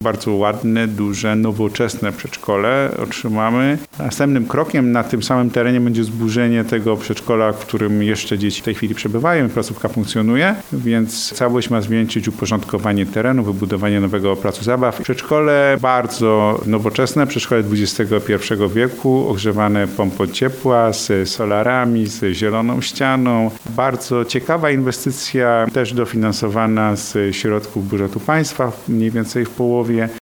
bardzo ładne, duże, nowoczesne przedszkole otrzymamy. Następnym krokiem na tym samym terenie będzie zburzenie tego przedszkola, w którym jeszcze dzieci w tej chwili przebywają i placówka funkcjonuje, więc całość ma zwieńczyć uporządkowanie terenu, wybudowanie nowego placu zabaw. Przedszkole bardzo nowoczesne, przedszkole XXI wieku, ogrzewane pompą ciepła, z solarami, z zieloną ścianą. Bardzo ciekawa inwestycja, też dofinansowana z środków budżetu państwa, mniej więcej w połowie.